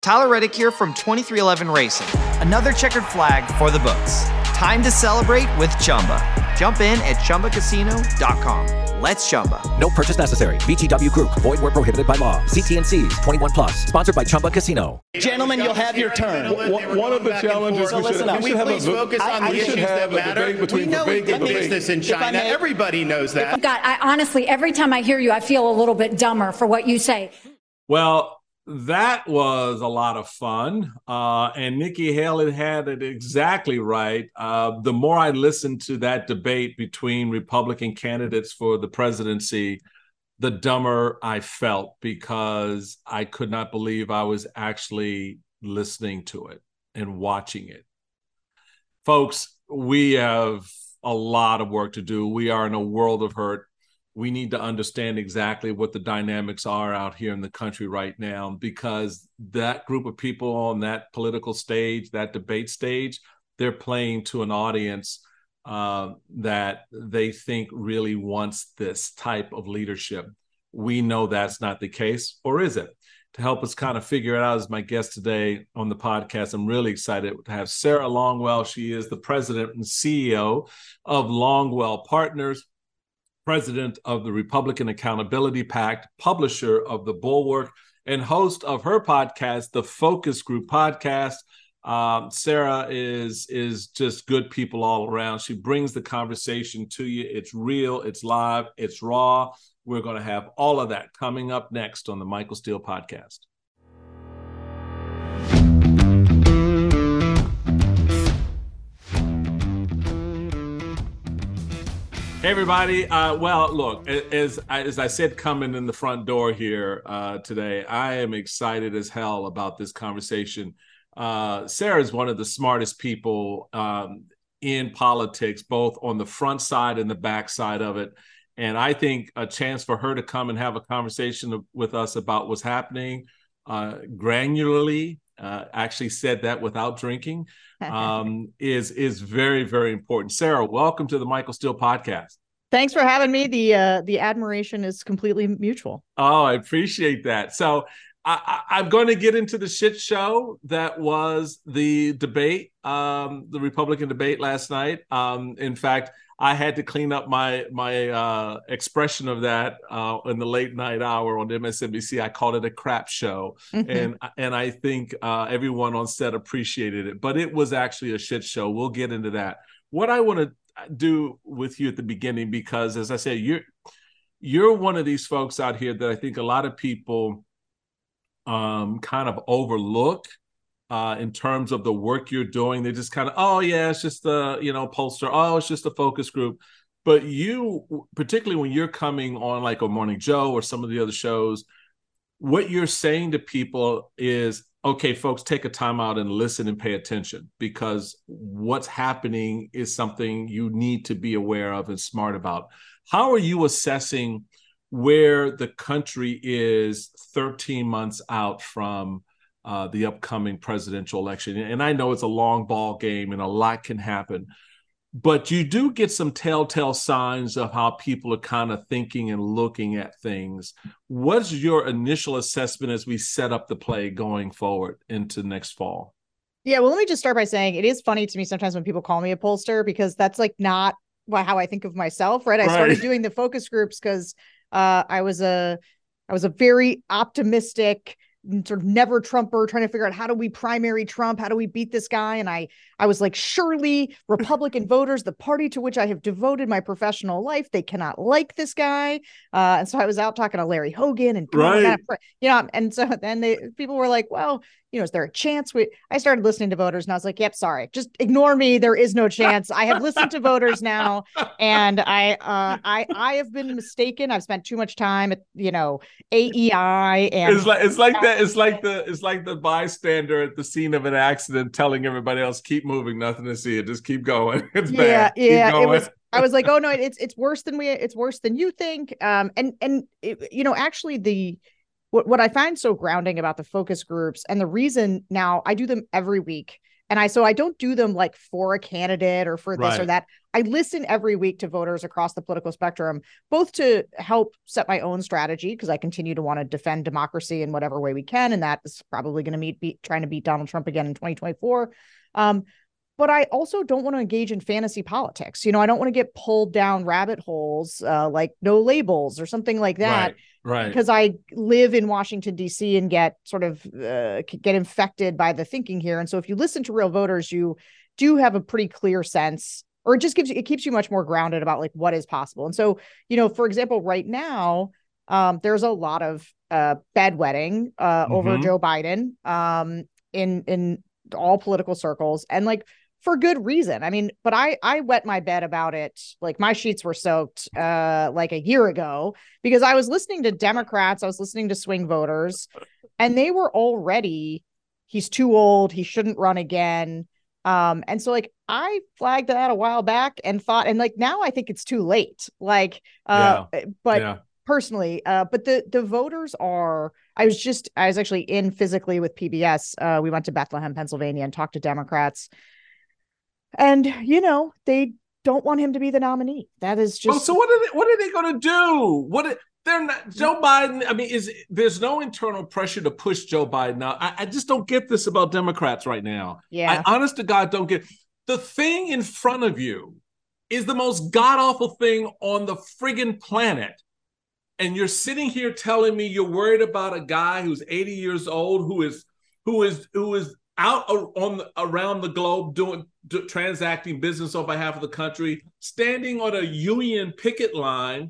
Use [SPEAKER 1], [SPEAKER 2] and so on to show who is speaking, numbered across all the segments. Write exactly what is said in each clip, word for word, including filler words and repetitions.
[SPEAKER 1] Tyler Reddick here from twenty-three eleven Racing. Another checkered flag for the books. Time to celebrate with Chumba. Jump in at Chumba Casino dot com. Let's Chumba.
[SPEAKER 2] No purchase necessary. V G W Group. Void where prohibited by law. See T N Cs. twenty-one plus. Sponsored by Chumba Casino.
[SPEAKER 3] Gentlemen, you'll have your turn.
[SPEAKER 4] One, one of the challenges
[SPEAKER 3] so
[SPEAKER 4] we should,
[SPEAKER 3] listen
[SPEAKER 4] we should have
[SPEAKER 3] please
[SPEAKER 4] a,
[SPEAKER 3] focus on
[SPEAKER 4] I,
[SPEAKER 3] the
[SPEAKER 4] we
[SPEAKER 3] issues
[SPEAKER 4] have
[SPEAKER 3] that matter.
[SPEAKER 4] We know
[SPEAKER 3] we did this in China.
[SPEAKER 4] May,
[SPEAKER 3] Everybody knows that.
[SPEAKER 5] God, I honestly, every time I hear you, I feel a little bit dumber for what you say.
[SPEAKER 6] Well, that was a lot of fun. Uh, and Nikki Haley had it exactly right. Uh, the more I listened to that debate between Republican candidates for the presidency, the dumber I felt, because I could not believe I was actually listening to it and watching it. Folks, we have a lot of work to do. We are in a world of hurt. We need to understand exactly what the dynamics are out here in the country right now, because that group of people on that political stage, that debate stage, they're playing to an audience uh, that they think really wants this type of leadership. We know that's not the case, or is it? To help us kind of figure it out is my guest today on the podcast. I'm really excited to have Sarah Longwell. She is the president and C E O of Longwell Partners, president of the Republican Accountability Pact, publisher of The Bulwark, and host of her podcast, the Focus Group Podcast. Um, Sarah is, is just good people all around. She brings the conversation to you. It's real, it's live, it's raw. We're going to have all of that coming up next on the Michael Steele Podcast. Hey, everybody. Uh, well, look, as, as I said coming in the front door here uh, today, I am excited as hell about this conversation. Uh, Sarah is one of the smartest people um, in politics, both on the front side and the back side of it. And I think a chance for her to come and have a conversation with us about what's happening uh, granularly, uh, actually said that without drinking, um, is is very, very important. Sarah, welcome to the Michael Steele Podcast.
[SPEAKER 7] Thanks for having me. The uh, the admiration is completely mutual.
[SPEAKER 6] Oh, I appreciate that. So I, I, I'm going to get into the shit show that was the debate, um, the Republican debate last night. Um, in fact, I had to clean up my my uh, expression of that uh, in the late night hour on M S N B C. I called it a crap show, mm-hmm. and and I think uh, everyone on set appreciated it. But it was actually a shit show. We'll get into that. What I want to do with you at the beginning, because as I said, you're you're one of these folks out here that I think a lot of people um, kind of overlook. Uh, in terms of the work you're doing, they just kind of, oh yeah, it's just a, you know, pollster. Oh, it's just a focus group. But you, particularly when you're coming on like a Morning Joe or some of the other shows, what you're saying to people is, okay, folks, take a time out and listen and pay attention, because what's happening is something you need to be aware of and smart about. How are you assessing where the country is thirteen months out from Uh, the upcoming presidential election? And I know it's a long ball game and a lot can happen, but you do get some telltale signs of how people are kind of thinking and looking at things. What's your initial assessment as we set up the play going forward into next fall?
[SPEAKER 7] Yeah, well, let me just start by saying it is funny to me sometimes when people call me a pollster, because that's like not how I think of myself, right? I right. started doing the focus groups because uh, I was a I was a very optimistic, sort of never Trumper, trying to figure out how do we primary Trump? How do we beat this guy? And I, I was like, surely Republican voters, the party to which I have devoted my professional life, they cannot like this guy. Uh, and so I was out talking to Larry Hogan and,
[SPEAKER 6] right.
[SPEAKER 7] kind of, you know, and so then they, people were like, well, you know, is there a chance we, I started listening to voters and I was like, yep, sorry, just ignore me. There is no chance. I have listened to voters now. And I, uh, I, I have been mistaken. I've spent too much time at, you know, A E I. And
[SPEAKER 6] it's like, it's like that. It's like the, it's like the bystander at the scene of an accident telling everybody else, keep moving, nothing to see it. Just keep going. It's
[SPEAKER 7] yeah,
[SPEAKER 6] bad.
[SPEAKER 7] Yeah. Keep going. It was, I was like, oh no, it's, it's worse than we, it's worse than you think. Um, and, and, it, you know, actually the, What what I find so grounding about the focus groups, and the reason now I do them every week, And I, so I don't do them like for a candidate or for this
[SPEAKER 6] Right.
[SPEAKER 7] or that. I listen every week to voters across the political spectrum, both to help set my own strategy, because I continue to want to defend democracy in whatever way we can. And that is probably going to meet, beat, trying to beat Donald Trump again in twenty twenty-four. Um, But I also don't want to engage in fantasy politics. You know, I don't want to get pulled down rabbit holes uh, like No Labels or something like that.
[SPEAKER 6] Right. Right.
[SPEAKER 7] Because I live in Washington, D C and get sort of uh, get infected by the thinking here. And so if you listen to real voters, you do have a pretty clear sense, or it just gives you, it keeps you much more grounded about like what is possible. And so, you know, for example, right now, um, there's a lot of uh, bedwetting uh, mm-hmm. over Joe Biden um, in in all political circles. And like, for good reason. I mean, but I, I wet my bed about it. Like my sheets were soaked uh, like a year ago because I was listening to Democrats. I was listening to swing voters and they were already, he's too old. He shouldn't run again. Um, and so like, I flagged that a while back and thought, and like, now I think it's too late. Like, uh, yeah. but yeah. personally, uh, but the, the voters are, I was just, I was actually in physically with P B S. Uh, we went to Bethlehem, Pennsylvania and talked to Democrats. And, you know, they don't want him to be the nominee. That is just.
[SPEAKER 6] Oh, so what are they, what are they going to do? What are, they're not Joe Biden. I mean, is there's no internal pressure to push Joe Biden out. I, I just don't get this about Democrats right now.
[SPEAKER 7] Yeah.
[SPEAKER 6] I honest to God don't get the thing in front of you is the most god awful thing on the friggin' planet. And you're sitting here telling me you're worried about a guy who's eighty years old, who is who is who is out on the, around the globe doing do, transacting business on behalf of the country, standing on a union picket line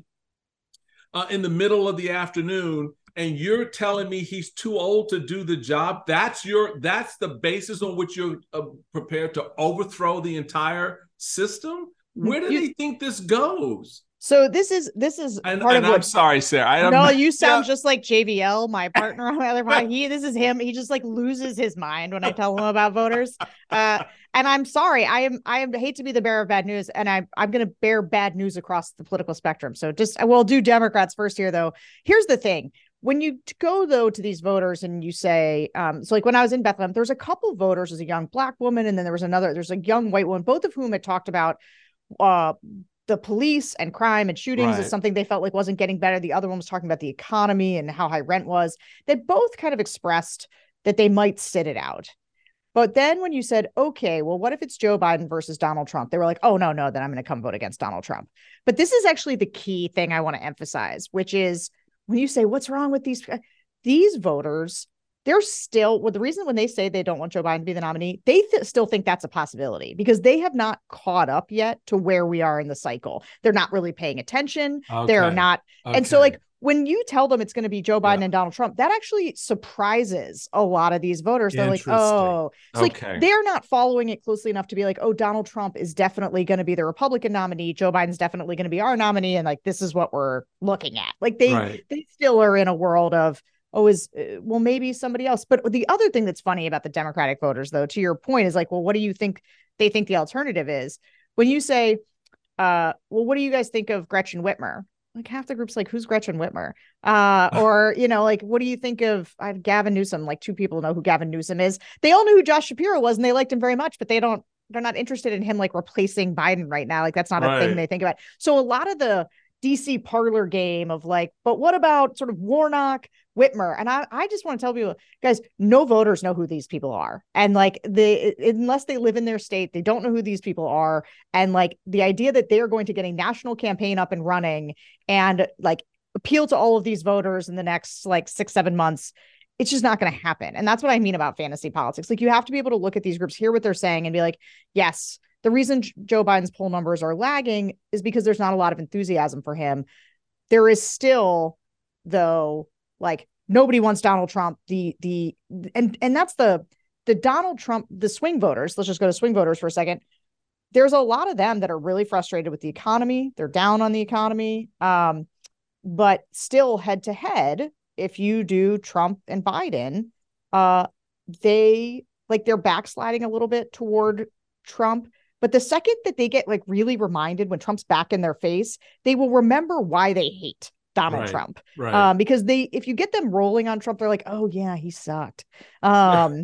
[SPEAKER 6] uh, in the middle of the afternoon, and you're telling me he's too old to do the job. That's your that's the basis on which you're uh, prepared to overthrow the entire system. Where do you, they think this goes?
[SPEAKER 7] So this is this is
[SPEAKER 6] and,
[SPEAKER 7] part
[SPEAKER 6] and
[SPEAKER 7] of what,
[SPEAKER 6] I'm sorry, Sarah. I don't
[SPEAKER 7] no,
[SPEAKER 6] know.
[SPEAKER 7] you sound
[SPEAKER 6] yeah.
[SPEAKER 7] just like J V L, my partner on the other part. He this is him. He just like loses his mind when I tell him about voters. Uh, and I'm sorry. I am I am hate to be the bearer of bad news, and I I'm going to bear bad news across the political spectrum. So just I will do Democrats first here, though. Here's the thing. When you go, though, to these voters and you say, um, so like when I was in Bethlehem, there was a couple voters, there's a young black woman, and then there was another, there's a young white woman, both of whom had talked about uh, the police and crime and shootings right. is something they felt like wasn't getting better. The other one was talking about the economy and how high rent was. They both kind of expressed that they might sit it out. But then when you said, okay, well, what if it's Joe Biden versus Donald Trump? They were like, oh, no, no, then I'm going to come vote against Donald Trump. But this is actually the key thing I want to emphasize, which is when you say, what's wrong with these, these voters, they're still, well, the reason when they say they don't want Joe Biden to be the nominee, they th- still think that's a possibility because they have not caught up yet to where we are in the cycle. They're not really paying attention.
[SPEAKER 6] Okay.
[SPEAKER 7] They're not.
[SPEAKER 6] Okay.
[SPEAKER 7] And so like when you tell them it's going to be Joe Biden
[SPEAKER 6] yeah.
[SPEAKER 7] and Donald Trump, that actually surprises a lot of these voters. They're like, oh, it's okay. like they're not following it closely enough to be like, oh, Donald Trump is definitely going to be the Republican nominee. Joe Biden's definitely going to be our nominee. And like, this is what we're looking at. Like they,
[SPEAKER 6] right.
[SPEAKER 7] they still are in a world of, oh, is, uh, well, maybe somebody else. But the other thing that's funny about the Democratic voters, though, to your point is like, well, what do you think they think the alternative is? When you say, uh, well, what do you guys think of Gretchen Whitmer? Like half the group's like, who's Gretchen Whitmer? Uh, or, you know, like, what do you think of uh, Gavin Newsom? Like two people know who Gavin Newsom is. They all knew who Josh Shapiro was and they liked him very much, but they don't, they're not interested in him like replacing Biden right now. Like that's not
[SPEAKER 6] right.
[SPEAKER 7] a thing they think about. So a lot of the D C parlor game of like, but what about sort of Warnock, Whitmer? And I, I just want to tell people, guys, no voters know who these people are. And like the, unless they live in their state, they don't know who these people are. And like the idea that they're going to get a national campaign up and running and like appeal to all of these voters in the next like six, seven months, it's just not going to happen. And that's what I mean about fantasy politics. Like you have to be able to look at these groups, hear what they're saying and be like, yes, the reason Joe Biden's poll numbers are lagging is because there's not a lot of enthusiasm for him. There is still, though, like nobody wants Donald Trump. The the and and that's the the Donald Trump, the swing voters. Let's just go to swing voters for a second. There's a lot of them that are really frustrated with the economy. They're down on the economy, um, but still head to head. If you do Trump and Biden, uh, they like they're backsliding a little bit toward Trump. But the second that they get like really reminded when Trump's back in their face, they will remember why they hate Donald
[SPEAKER 6] right,
[SPEAKER 7] Trump.
[SPEAKER 6] Right.
[SPEAKER 7] Um, because they, if you get them rolling on Trump, they're like, oh yeah, he sucked. Um,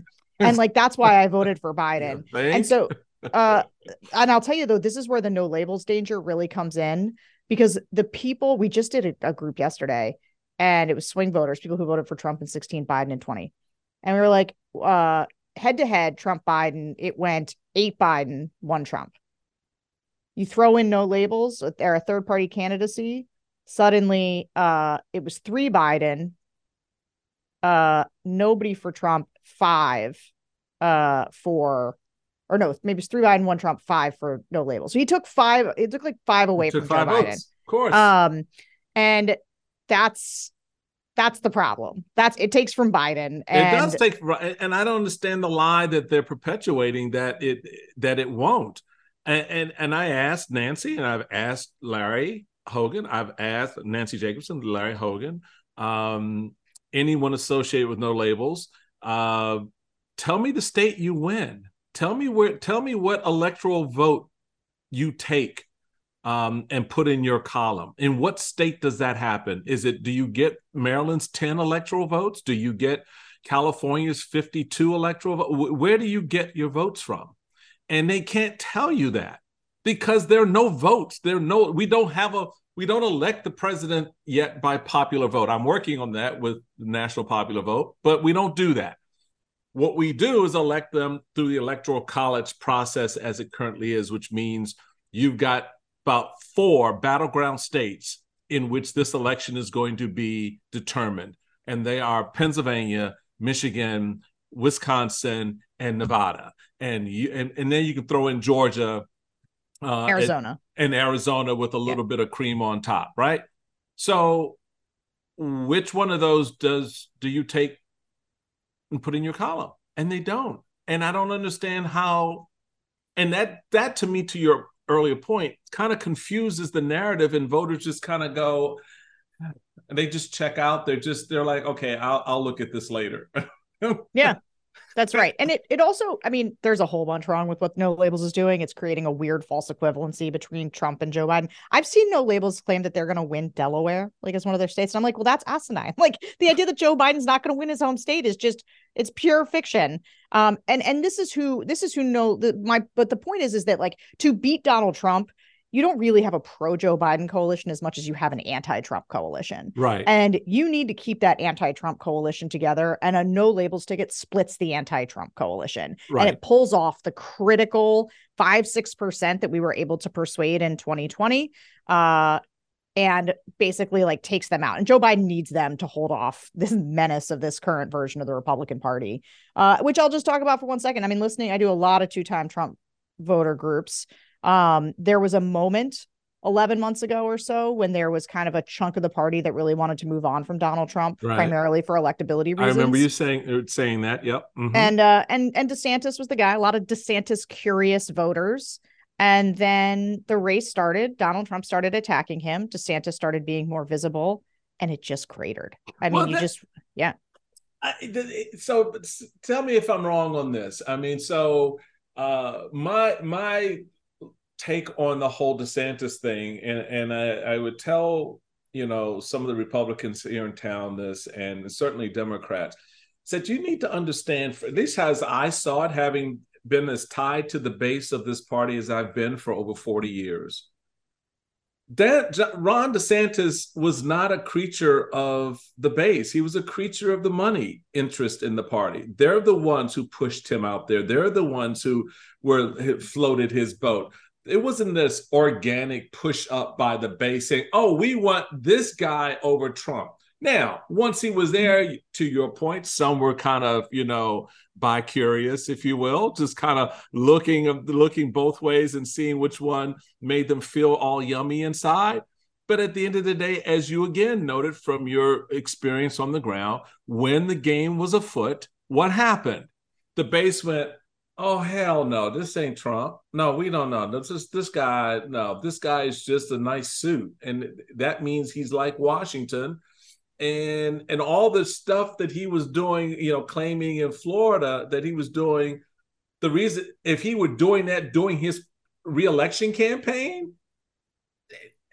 [SPEAKER 7] And like, that's why I voted for Biden.
[SPEAKER 6] Yeah,
[SPEAKER 7] and so, uh, and I'll tell you though, this is where the no labels danger really comes in, because the people, we just did a, a group yesterday and it was swing voters, people who voted for Trump in sixteen, Biden in twenty. And we were like, uh, head to head, Trump, Biden, it went eight Biden, one Trump. You throw in no labels, they're a third party candidacy. Suddenly, uh, it was three Biden, uh, nobody for Trump, five uh, for, or no, maybe it's three Biden, one Trump, five for no labels. So he took five, it took like five away from Joe Biden.
[SPEAKER 6] Votes, of course.
[SPEAKER 7] Um, and that's, that's the problem. That's, it takes from Biden. And
[SPEAKER 6] it does take, and I don't understand the lie that they're perpetuating that it, that it won't. And, and, and I asked Nancy and I've asked Larry Hogan, I've asked Nancy Jacobson, Larry Hogan, um, anyone associated with no labels, uh, tell me the state you win. Tell me where, tell me what electoral vote you take um, and put in your column. In what state does that happen? Is it, do you get Maryland's ten electoral votes? Do you get California's fifty-two electoral votes? Where do you get your votes from? And they can't tell you that because there are no votes. There are no, we don't have a, we don't elect the president yet by popular vote. I'm working on that with the national popular vote, but we don't do that. What we do is elect them through the electoral college process as it currently is, which means you've got about four battleground states in which this election is going to be determined. And they are Pennsylvania, Michigan, Wisconsin, and Nevada. And you, and, and then you can throw in Georgia, uh,
[SPEAKER 7] Arizona,
[SPEAKER 6] and, and Arizona with a little yeah. bit of cream on top, right? So, which one of those does do you take and put in your column? And they don't. And I don't understand how. And that that to me, to your earlier point, kind of confuses the narrative, and voters just kind of go, and they just check out. They're just they're like, okay, I'll I'll look at this later.
[SPEAKER 7] Yeah. That's right. And it it also, I mean, there's a whole bunch wrong with what No Labels is doing. It's creating a weird false equivalency between Trump and Joe Biden. I've seen No Labels claim that they're going to win Delaware, like as one of their states. And I'm like, well, that's asinine. Like the idea that Joe Biden's not going to win his home state is just, it's pure fiction. Um, and and this is who this is who know the my but the point is, is that like to beat Donald Trump, you don't really have a pro-Joe Biden coalition as much as you have an anti-Trump coalition.
[SPEAKER 6] Right.
[SPEAKER 7] And you need to keep that anti-Trump coalition together. And a no labels ticket splits the anti-Trump coalition.
[SPEAKER 6] Right.
[SPEAKER 7] And it pulls off the critical five, six percent that we were able to persuade in twenty twenty. Uh, and basically like takes them out. And Joe Biden needs them to hold off this menace of this current version of the Republican Party, uh, which I'll just talk about for one second. I mean, listening, I do a lot of two-time Trump voter groups. Um, there was a moment eleven months ago or so when there was kind of a chunk of the party that really wanted to move on from Donald Trump, right, primarily for electability reasons.
[SPEAKER 6] I remember you saying saying that. Yep. Mm-hmm.
[SPEAKER 7] And uh, and and DeSantis was the guy. A lot of DeSantis curious voters. And then the race started. Donald Trump started attacking him. DeSantis started being more visible, and it just cratered. I mean, well, you that, just yeah.
[SPEAKER 6] I, so tell me if I'm wrong on this. I mean, so uh, my my. take on the whole DeSantis thing, and and I, I would tell you know some of the Republicans here in town this, and certainly Democrats, said you need to understand, for at least as I saw it, having been as tied to the base of this party as I've been for over forty years, that Ron DeSantis was not a creature of the base. He was a creature of the money interest in the party. They're the ones who pushed him out there. They're the ones who were floated his boat. It wasn't this organic push up by the base saying, oh, we want this guy over Trump. Now, once he was there, to your point, some were kind of, you know, bi-curious, if you will, just kind of looking, looking both ways and seeing which one made them feel all yummy inside. But at the end of the day, as you again noted from your experience on the ground, when the game was afoot, what happened? The base went, oh, hell no, this ain't Trump. No, we don't know. This is this guy. No, this guy is just a nice suit. And that means he's like Washington. And and all the stuff that he was doing, you know, claiming in Florida that he was doing, the reason, if he were doing that, doing his reelection campaign,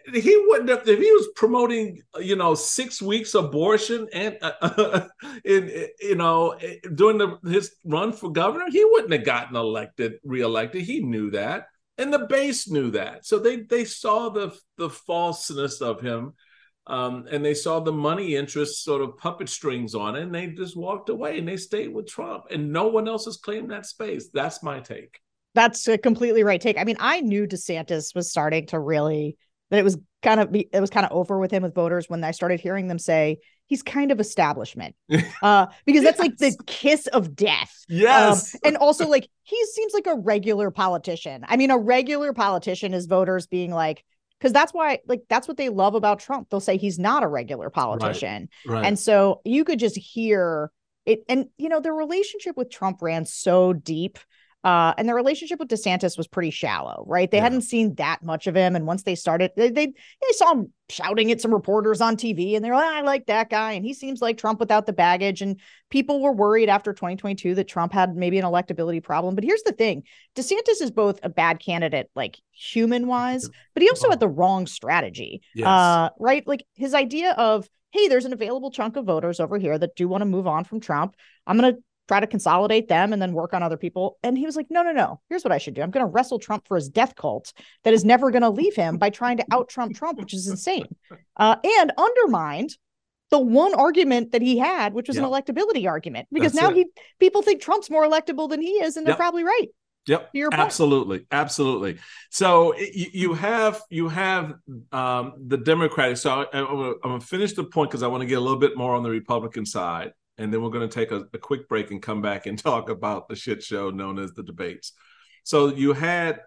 [SPEAKER 6] he wouldn't have, if he was promoting, you know, six weeks abortion and, uh, in, you know, during the, his run for governor, he wouldn't have gotten elected, reelected. He knew that. And the base knew that. So they they saw the, the falseness of him. Um, and they saw the money interests sort of puppet strings on it. And they just walked away and they stayed with Trump. And no one else has claimed that space. That's my take.
[SPEAKER 7] That's a completely right take. I mean, I knew DeSantis was starting to really, that it was kind of, it was kind of over with him with voters when I started hearing them say he's kind of establishment, uh, because that's yes. like the kiss of death.
[SPEAKER 6] Yes.
[SPEAKER 7] Um, and also like, he seems like a regular politician. I mean, a regular politician is voters being like, because that's why, like, that's what they love about Trump. They'll say he's not a regular politician.
[SPEAKER 6] Right. Right.
[SPEAKER 7] And so you could just hear it. And, you know, the relationship with Trump ran so deep. Uh, and the relationship with DeSantis was pretty shallow, right? They yeah. hadn't seen that much of him. And once they started, they, they they saw him shouting at some reporters on T V and they're like, I like that guy. And he seems like Trump without the baggage. And people were worried after twenty twenty-two that Trump had maybe an electability problem. But here's the thing. DeSantis is both a bad candidate, like human wise, but he also oh. had the wrong strategy,
[SPEAKER 6] yes.
[SPEAKER 7] uh, right? Like his idea of, hey, there's an available chunk of voters over here that do want to move on from Trump. I'm going to try to consolidate them and then work on other people. And he was like, no, no, no. Here's what I should do. I'm going to wrestle Trump for his death cult that is never going to leave him by trying to out Trump Trump, which is insane. Uh, and undermined the one argument that he had, which was yep. an electability argument, because That's now it. he people think Trump's more electable than he is. And they're yep. probably right.
[SPEAKER 6] Yep. Absolutely. Absolutely. So you, you have you have um, the Democratic. So I, I'm going to finish the point because I want to get a little bit more on the Republican side. And then we're going to take a, a quick break and come back and talk about the shit show known as the debates. So you had,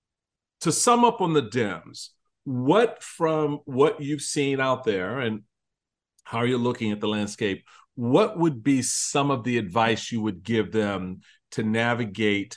[SPEAKER 6] to sum up on the Dems, what from what you've seen out there and how you're looking at the landscape, what would be some of the advice you would give them to navigate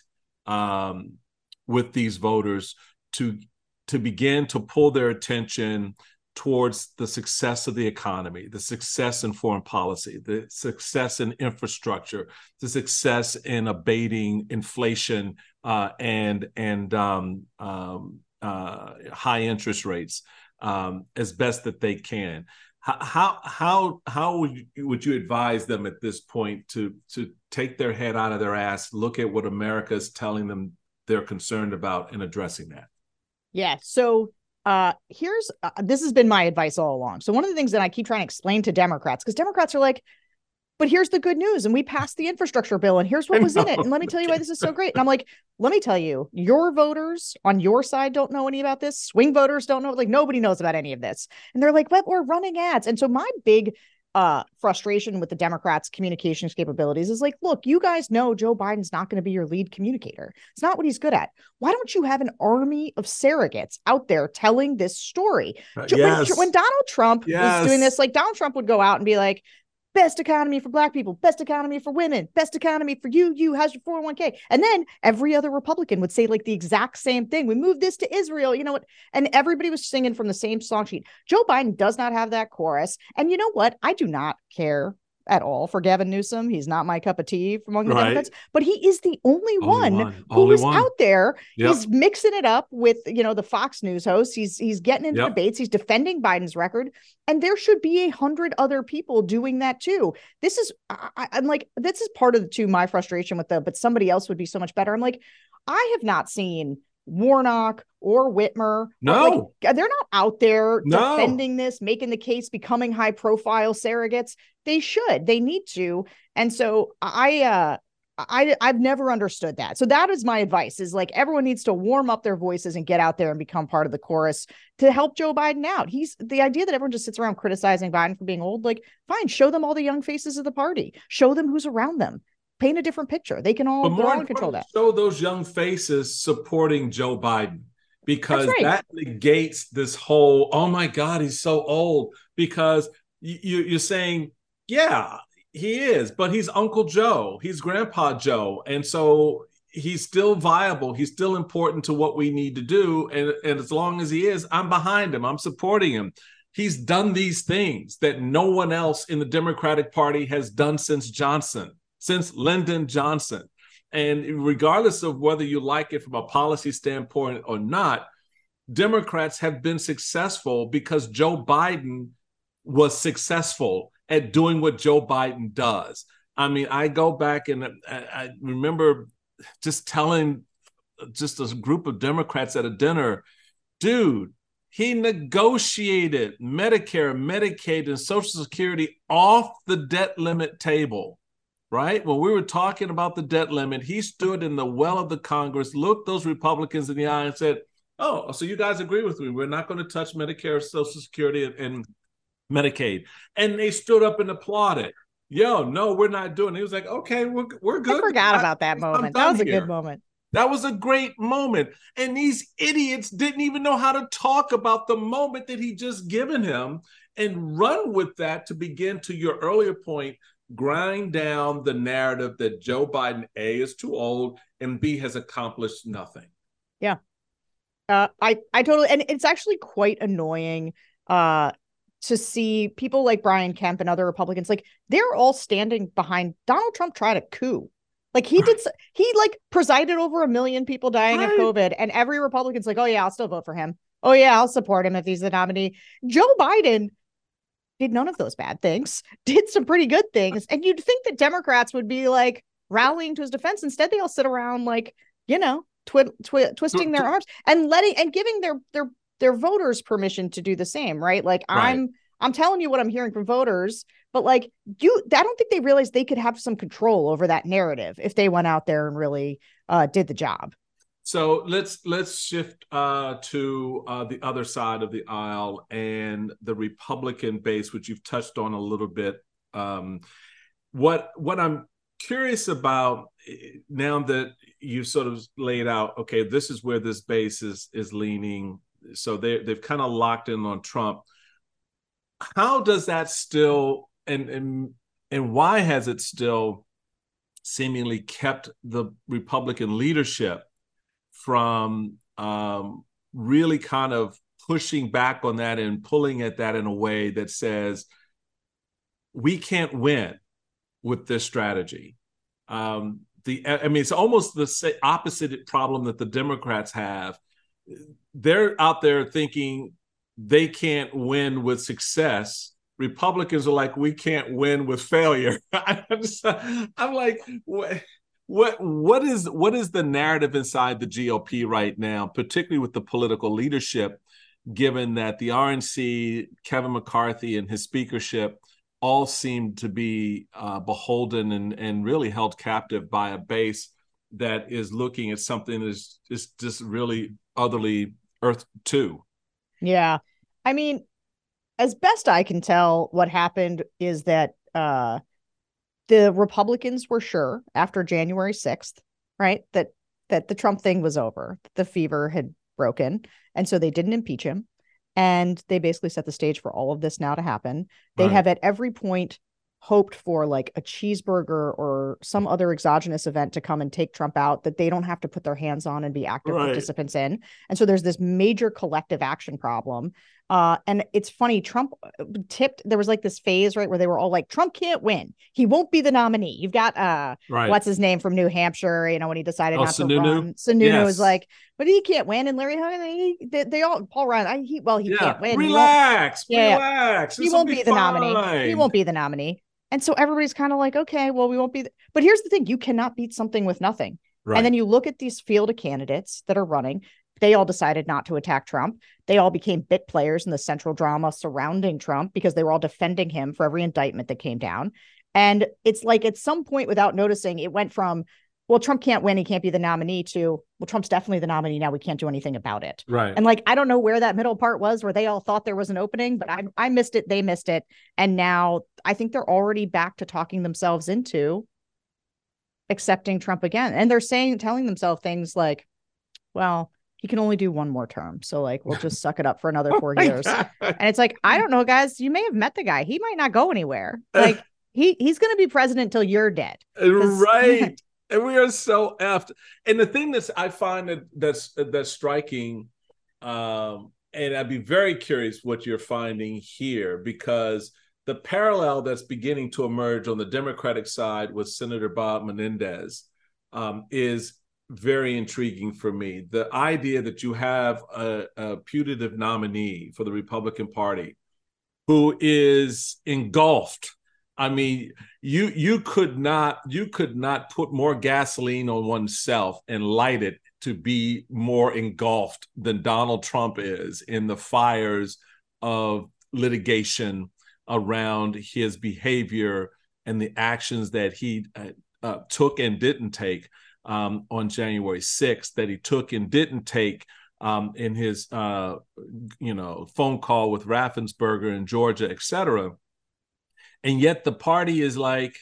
[SPEAKER 6] um, with these voters to, to begin to pull their attention towards the success of the economy, the success in foreign policy, the success in infrastructure, the success in abating inflation uh, and and um, um, uh, high interest rates um, as best that they can. How how how would you, would you advise them at this point to to take their head out of their ass, look at what America is telling them they're concerned about, and addressing that?
[SPEAKER 7] Yeah. So. Uh, here's, uh, this has been my advice all along. So one of the things that I keep trying to explain to Democrats, because Democrats are like, but here's the good news. And we passed the infrastructure bill and here's what was in it. And let me tell you why this is so great. And I'm like, let me tell you, your voters on your side don't know any about this. Swing voters don't know, like nobody knows about any of this. And they're like, but we're running ads. And so my big uh, frustration with the Democrats' communications capabilities is like, look, you guys know Joe Biden's not going to be your lead communicator. It's not what he's good at. Why don't you have an army of surrogates out there telling this story?
[SPEAKER 6] Uh, yes.
[SPEAKER 7] when, when Donald Trump
[SPEAKER 6] yes.
[SPEAKER 7] was doing this, like Donald Trump would go out and be like, best economy for Black people, best economy for women, best economy for you, you, how's your four oh one k? And then every other Republican would say like the exact same thing. We moved this to Israel, you know what? And everybody was singing from the same song sheet. Joe Biden does not have that chorus. And you know what? I do not care at all for Gavin Newsom. He's not my cup of tea among the right. Democrats, but he is the only, only one, one who only is one. out there. Yep. He's mixing it up with, you know, the Fox News hosts. He's he's getting into yep. debates. He's defending Biden's record. And there should be a hundred other people doing that too. This is, I, I'm like, this is part of the to my frustration with the, but somebody else would be so much better. I'm like, I have not seen Warnock or Whitmer.
[SPEAKER 6] No,
[SPEAKER 7] like, they're not out there
[SPEAKER 6] no.
[SPEAKER 7] defending this, making the case, becoming high profile surrogates. They should, they need to. And so I, uh, I, I've never understood that. So that is my advice is like, everyone needs to warm up their voices and get out there and become part of the chorus to help Joe Biden out. He's the idea that everyone just sits around criticizing Biden for being old. Like, fine, show them all the young faces of the party, show them who's around them. Paint a different picture. They can all, they're all in control of that.
[SPEAKER 6] Show those young faces supporting Joe Biden, because right. that negates this whole, oh my God, he's so old. Because you, you're saying, yeah, he is, but he's Uncle Joe, he's Grandpa Joe. And so he's still viable. He's still important to what we need to do. And, and as long as he is, I'm behind him. I'm supporting him. He's done these things that no one else in the Democratic Party has done since Johnson. Since Lyndon Johnson. And regardless of whether you like it from a policy standpoint or not, Democrats have been successful because Joe Biden was successful at doing what Joe Biden does. I mean, I go back and I remember just telling just a group of Democrats at a dinner, dude, he negotiated Medicare, Medicaid, and Social Security off the debt limit table, right? When we were talking about the debt limit, he stood in the well of the Congress, looked those Republicans in the eye and said, oh, so you guys agree with me. We're not going to touch Medicare, Social Security, and, and Medicaid. And they stood up and applauded. Yo, no, we're not doing it. He was like, okay, we're, we're good.
[SPEAKER 7] I forgot
[SPEAKER 6] I,
[SPEAKER 7] about that moment. That was a here. good moment.
[SPEAKER 6] That was a great moment. And these idiots didn't even know how to talk about the moment that he just given him and run with that to begin, to your earlier point, grind down the narrative that Joe Biden, A, is too old, and B, has accomplished nothing.
[SPEAKER 7] Yeah. Uh, I, I totally, and it's actually quite annoying uh, to see people like Brian Kemp and other Republicans, like they're all standing behind Donald Trump tried a coup. Like he did, he like presided over a million people dying right. of COVID, and every Republican's like, oh yeah, I'll still vote for him. Oh yeah, I'll support him if he's the nominee. Joe Biden did none of those bad things, did some pretty good things. And you'd think that Democrats would be like rallying to his defense. Instead, they all sit around like, you know, twi- twi- twisting their arms and letting and giving their their their voters permission to do the same. Right. Like right. I'm I'm telling you what I'm hearing from voters. But like you, I don't think they realized they could have some control over that narrative if they went out there and really uh, did the job.
[SPEAKER 6] So let's let's shift uh, to uh, the other side of the aisle and the Republican base, which you've touched on a little bit. Um, what what I'm curious about now that you sort of laid out, okay, this is where this base is is leaning. So they they've kind of locked in on Trump. How does that still And, and and why has it still seemingly kept the Republican leadership from um, really kind of pushing back on that and pulling at that in a way that says, we can't win with this strategy? Um, the I mean, it's almost the opposite problem that the Democrats have. They're out there thinking they can't win with success. Republicans are like, we can't win with failure. I'm, just, I'm like, what, what, what is what is the narrative inside the G O P right now, particularly with the political leadership, given that the R N C, Kevin McCarthy, and his speakership all seem to be uh, beholden and, and really held captive by a base that is looking at something that is, is just really utterly Earth two.
[SPEAKER 7] Yeah. I mean, as best I can tell, what happened is that uh, the Republicans were sure after January sixth, right, that that the Trump thing was over, the fever had broken, and so they didn't impeach him. And they basically set the stage for all of this now to happen. They right. have at every point hoped for like a cheeseburger or some other exogenous event to come and take Trump out that they don't have to put their hands on and be active right. participants in. And so there's this major collective action problem. Uh, and it's funny, Trump tipped, there was like this phase, right, where they were all like, Trump can't win. He won't be the nominee. You've got, uh, right. what's his name from New Hampshire, you know, when he decided
[SPEAKER 6] oh,
[SPEAKER 7] not
[SPEAKER 6] Sununu?
[SPEAKER 7] to run. Sununu
[SPEAKER 6] yes.
[SPEAKER 7] was like, but he can't win. And Larry Hogan, he, they, they all, Paul Ryan, I, he, well, he
[SPEAKER 6] yeah.
[SPEAKER 7] can't win.
[SPEAKER 6] Relax,
[SPEAKER 7] he won't,
[SPEAKER 6] relax.
[SPEAKER 7] Yeah, he won't be, be the nominee. He won't be the nominee. And so everybody's kind of like, okay, well, we won't be. Th-. But here's the thing. You cannot beat something with nothing. Right. And then you look at these field of candidates that are running. They all decided not to attack Trump. They all became bit players in the central drama surrounding Trump because they were all defending him for every indictment that came down. And it's like at some point, without noticing, it went from, well, Trump can't win, he can't be the nominee, to, well, Trump's definitely the nominee now, we can't do anything about it.
[SPEAKER 6] Right.
[SPEAKER 7] And like, I don't know where that middle part was where they all thought there was an opening, but I, I missed it, they missed it. And now I think they're already back to talking themselves into accepting Trump again. And they're saying, telling themselves things like, well, he can only do one more term. So like, we'll just suck it up for another four oh years. God. And it's like, I don't know, guys, you may have met the guy. He might not go anywhere. Like he he's going to be president until you're dead.
[SPEAKER 6] Right. And we are so effed. And the thing that I find that that's, that's striking, um, and I'd be very curious what you're finding here, because the parallel that's beginning to emerge on the Democratic side with Senator Bob Menendez um, is very intriguing for me. The idea that you have a, a putative nominee for the Republican Party who is engulfed. I mean, you you could not you could not put more gasoline on oneself and light it to be more engulfed than Donald Trump is in the fires of litigation around his behavior and the actions that he uh, uh, took and didn't take um, on January sixth, that he took and didn't take um, in his, uh, you know, phone call with Raffensperger in Georgia, et cetera. And yet the party is like,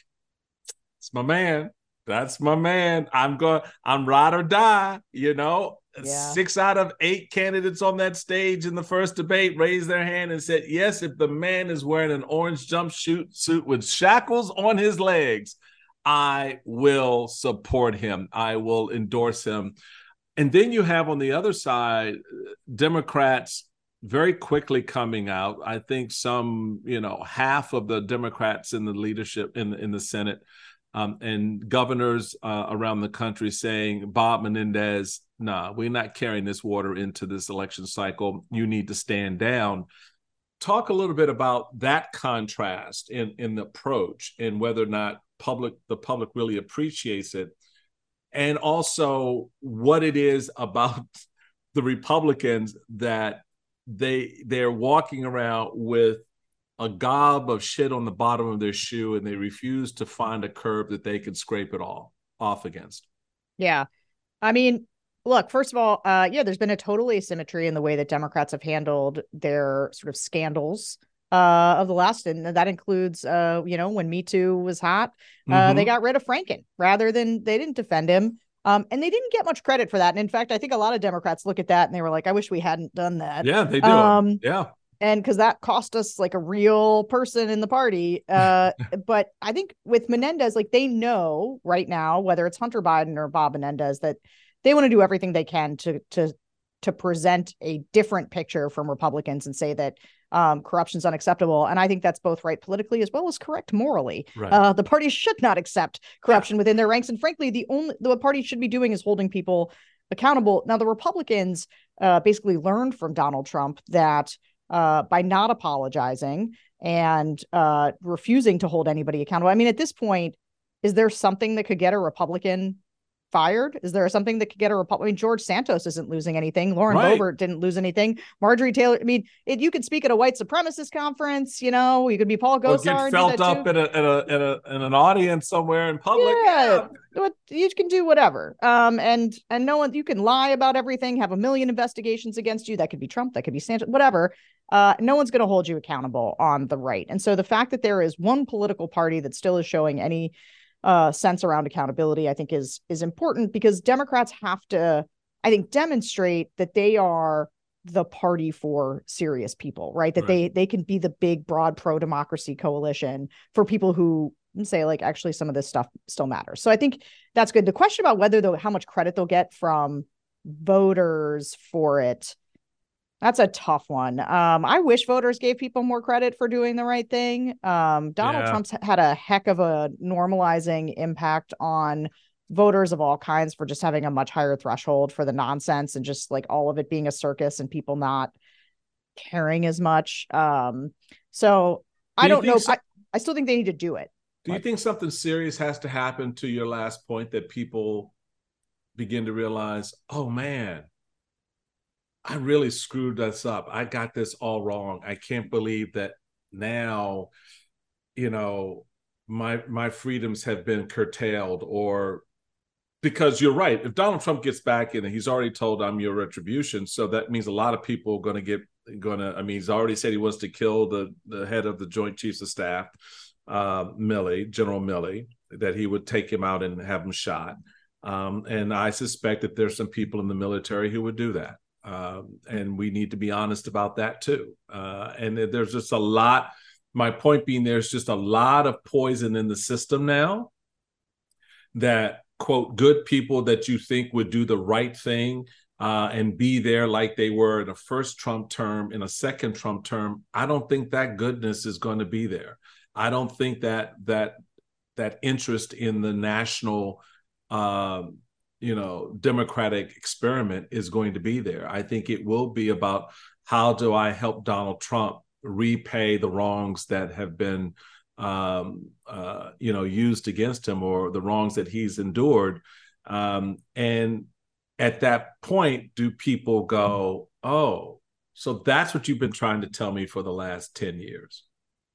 [SPEAKER 6] it's my man. That's my man. I'm going, I'm ride or die, you know. Yeah. Six out of eight candidates on that stage in the first debate raised their hand and said, yes, if the man is wearing an orange jumpsuit suit with shackles on his legs, I will support him. I will endorse him. And then you have on the other side, Democrats very quickly coming out. I think some, you know, half of the Democrats in the leadership in, in the Senate um, and governors uh, around the country saying, Bob Menendez, nah, we're not carrying this water into this election cycle. You need to stand down. Talk a little bit about that contrast in, in the approach and whether or not public the public really appreciates it. And also what it is about the Republicans that they they're walking around with a gob of shit on the bottom of their shoe and they refuse to find a curb that they can scrape it all off against.
[SPEAKER 7] Yeah. I mean, look, first of all, uh, yeah, there's been a total asymmetry in the way that Democrats have handled their sort of scandals uh, of the last. And that includes, uh, you know, when Me Too was hot, uh, mm-hmm. they got rid of Franken rather than they didn't defend him. Um, and they didn't get much credit for that. And in fact, I think a lot of Democrats look at that and they were like, I wish we hadn't done that.
[SPEAKER 6] Yeah, they do.
[SPEAKER 7] Um,
[SPEAKER 6] yeah.
[SPEAKER 7] And because that cost us like a real person in the party. Uh, but I think with Menendez, like they know right now, whether it's Hunter Biden or Bob Menendez, that they want to do everything they can to to to present a different picture from Republicans and say that um, corruption is unacceptable. And I think that's both right politically as well as correct morally. Right. Uh, the party should not accept corruption within their ranks. And frankly, the only the party should be doing is holding people accountable. Now, the Republicans uh, basically learned from Donald Trump that uh, by not apologizing and uh, refusing to hold anybody accountable. I mean, at this point, is there something that could get a Republican fired? Is there something that could get a Republican? I mean, George Santos isn't losing anything. Lauren right. Boebert didn't lose anything. Marjorie Taylor. I mean, it, you could speak at a white supremacist conference. You know, you could be Paul Gosar.
[SPEAKER 6] Or get felt up in a, in a in a in an audience somewhere in public.
[SPEAKER 7] Yeah, yeah. You can do whatever. Um, and and no one. You can lie about everything. Have a million investigations against you. That could be Trump. That could be Santos. Whatever. Uh, no one's going to hold you accountable on the right. And so the fact that there is one political party that still is showing any Uh, sense around accountability, I think is is important because Democrats have to, I think, demonstrate that they are the party for serious people, right? That right. they they can be the big, broad pro-democracy coalition for people who say, like, actually, some of this stuff still matters. So I think that's good. The question about whether though how much credit they'll get from voters for it, that's a tough one. Um, I wish voters gave people more credit for doing the right thing. Um, Donald yeah. Trump's had a heck of a normalizing impact on voters of all kinds for just having a much higher threshold for the nonsense and just like all of it being a circus and people not caring as much. Um, so do I don't know. So- I, I still think they need to do it.
[SPEAKER 6] Do you think something serious has to happen to your last point that people begin to realize, oh, man, I really screwed this up. I got this all wrong. I can't believe that now, you know, my my freedoms have been curtailed. Or because you're right, if Donald Trump gets back in and he's already told I'm your retribution, so that means a lot of people are going to get going to. I mean, he's already said he wants to kill the the head of the Joint Chiefs of Staff, uh, Milley, General Milley, that he would take him out and have him shot. Um, and I suspect that there's some people in the military who would do that. Um, and we need to be honest about that too. Uh, and there's just a lot, my point being, there's just a lot of poison in the system now that, quote, good people that you think would do the right thing uh, and be there like they were in a first Trump term, in a second Trump term. I don't think that goodness is going to be there. I don't think that that that interest in the national uh, you know, Democratic experiment is going to be there. I think it will be about how do I help Donald Trump repay the wrongs that have been, um, uh, you know, used against him, or the wrongs that he's endured. Um, and at that point, do people go, oh, so that's what you've been trying to tell me for the last ten years?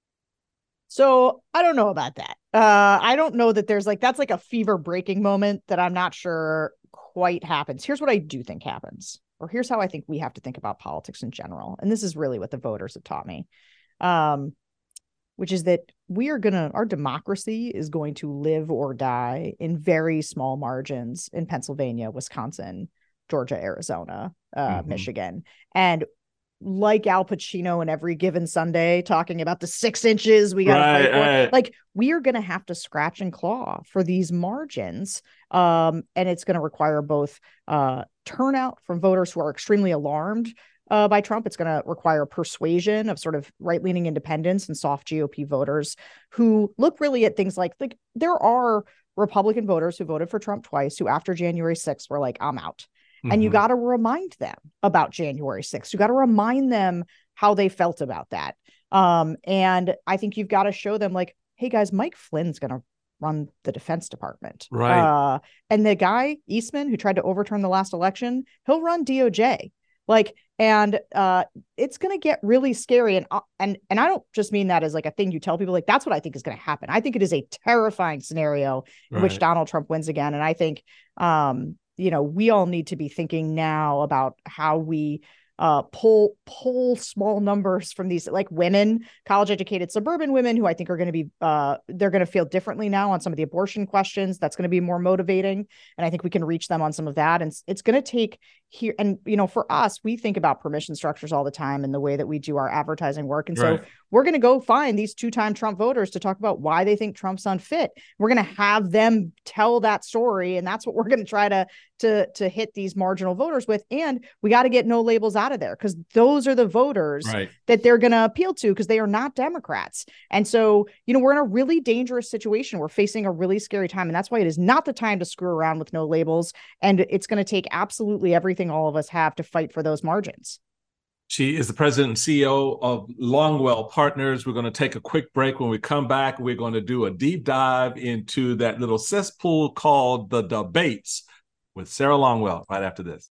[SPEAKER 7] So I don't know about that. Uh, I don't know that there's like, that's like a fever breaking moment that I'm not sure quite happens. Here's what I do think happens, or here's how I think we have to think about politics in general. And this is really what the voters have taught me, um, which is that we are going to, our democracy is going to live or die in very small margins in Pennsylvania, Wisconsin, Georgia, Arizona, uh, mm-hmm. Michigan. And like Al Pacino in Every Given Sunday, talking about the six inches we got to
[SPEAKER 6] right,
[SPEAKER 7] fight for.
[SPEAKER 6] Right.
[SPEAKER 7] Like, we are going to have to scratch and claw for these margins. Um, and it's going to require both uh, turnout from voters who are extremely alarmed uh, by Trump. It's going to require persuasion of sort of right-leaning independents and soft G O P voters who look really at things like, like there are Republican voters who voted for Trump twice who after January sixth were like, I'm out. And mm-hmm. you got to remind them about January sixth. You got to remind them how they felt about that. Um, and I think you've got to show them like, hey, guys, Mike Flynn's going to run the Defense Department.
[SPEAKER 6] Right.
[SPEAKER 7] Uh, and the guy, Eastman, who tried to overturn the last election, he'll run D O J. Like, and uh, it's going to get really scary. And, uh, and, and I don't just mean that as like a thing you tell people, like, that's what I think is going to happen. I think it is a terrifying scenario in
[SPEAKER 6] right.
[SPEAKER 7] which Donald Trump wins again. And I think, um, you know, we all need to be thinking now about how we uh, pull pull small numbers from these, like women, college educated suburban women who I think are going to be, uh, they're going to feel differently now on some of the abortion questions. That's going to be more motivating. And I think we can reach them on some of that. And it's going to take here. And, you know, for us, we think about permission structures all the time in the way that we do our advertising work. And
[SPEAKER 6] right.
[SPEAKER 7] so we're going to go find these two-time Trump voters to talk about why they think Trump's unfit. We're going to have them tell that story. And that's what we're going to try to, to, to hit these marginal voters with. And we got to get no labels out of there, because those are the voters
[SPEAKER 6] right.
[SPEAKER 7] that they're going to appeal to, because they are not Democrats. And so, you know, we're in a really dangerous situation. We're facing a really scary time. And that's why it is not the time to screw around with no labels. And it's going to take absolutely everything all of us have to fight for those margins.
[SPEAKER 6] She is the president and C E O of Longwell Partners. We're going to take a quick break. When we come back, we're going to do a deep dive into that little cesspool called the debates with Sarah Longwell right after this.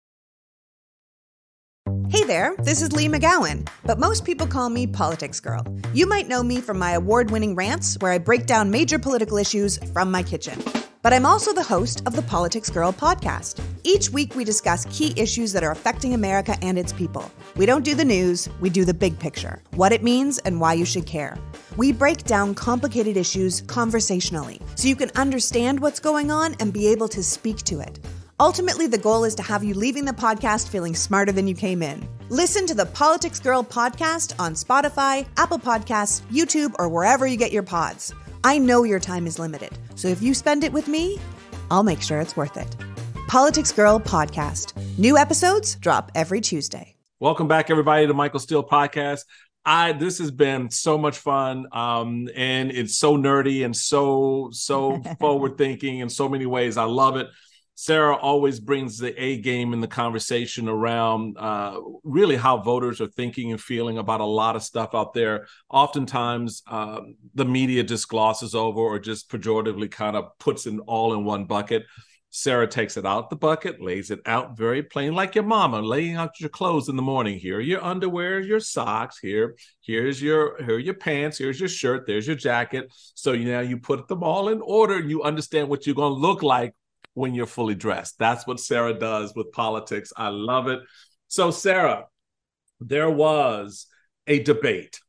[SPEAKER 4] Hey there, this is Lee McGowan, but most people call me Politics Girl. You might know me from my award-winning rants where I break down major political issues from my kitchen. But I'm also the host of the Politics Girl podcast. Each week we discuss key issues that are affecting America and its people. We don't do the news, we do the big picture, what it means and why you should care. We break down complicated issues conversationally, so you can understand what's going on and be able to speak to it. Ultimately, the goal is to have you leaving the podcast feeling smarter than you came in. Listen to the Politics Girl podcast on Spotify, Apple Podcasts, YouTube, or wherever you get your pods. I know your time is limited, so if you spend it with me, I'll make sure it's worth it. Politics Girl Podcast. New episodes drop every Tuesday.
[SPEAKER 6] Welcome back, everybody, to Michael Steele Podcast. I this has been so much fun, um, and it's so nerdy and so so forward thinking in so many ways. I love it. Sarah always brings the A game in the conversation around uh, really how voters are thinking and feeling about a lot of stuff out there. Oftentimes, uh, the media just glosses over or just pejoratively kind of puts it all in one bucket. Sarah takes it out the bucket, lays it out very plain, like your mama laying out your clothes in the morning. Here are your underwear, your socks. Here, here's your here are your pants. Here's your shirt. There's your jacket. So you now you put them all in order, and you understand what you're going to look like when you're fully dressed. That's what Sarah does with politics. I love it. So, Sarah, there was a debate,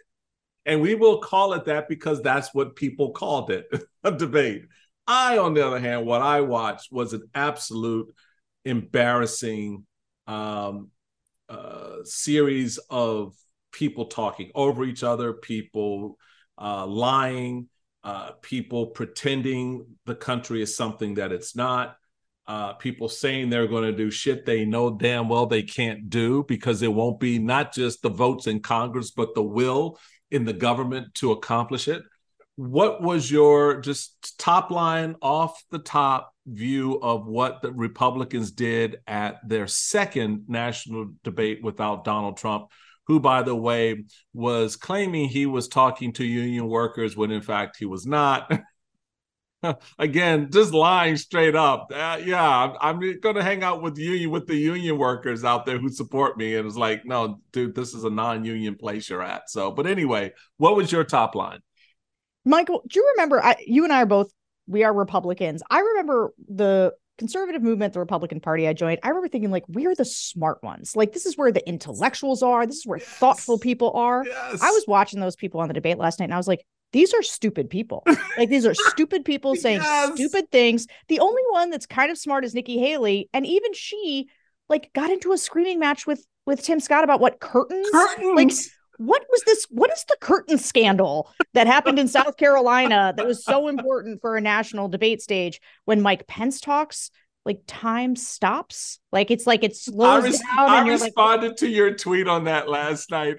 [SPEAKER 6] and we will call it that because that's what people called it, a debate. I, on the other hand, what I watched was an absolute embarrassing um, uh, series of people talking over each other, people uh, lying, Uh, people pretending the country is something that it's not, uh, people saying they're going to do shit they know damn well they can't do because it won't be not just the votes in Congress, but the will in the government to accomplish it. What was your just top line off the top view of what the Republicans did at their second national debate without Donald Trump, who, by the way, was claiming he was talking to union workers when in fact he was not. Again, just lying straight up. Uh, yeah, I'm, I'm going to hang out with the union with the union workers out there who support me. And it's like, no, dude, this is a non-union place you're at. So, but anyway, what was your top line?
[SPEAKER 7] Michael, do you remember, I, you and I are both, we are Republicans. I remember the conservative movement, the Republican Party I joined. I remember thinking like, we're the smart ones. Like, this is where the intellectuals are. This is where yes. thoughtful people are. Yes. I was watching those people on the debate last night and I was like, these are stupid people. Like, these are stupid people saying yes. stupid things. The only one that's kind of smart is Nikki Haley. And even she like got into a screaming match with, with Tim Scott about what curtains,
[SPEAKER 6] curtains.
[SPEAKER 7] like, what was this? What is the curtain scandal that happened in South Carolina that was so important for a national debate stage? When Mike Pence talks, like, time stops. Like, it's like it slows
[SPEAKER 6] I res-
[SPEAKER 7] down.
[SPEAKER 6] I
[SPEAKER 7] and you're
[SPEAKER 6] responded
[SPEAKER 7] like,
[SPEAKER 6] to your tweet on that last night.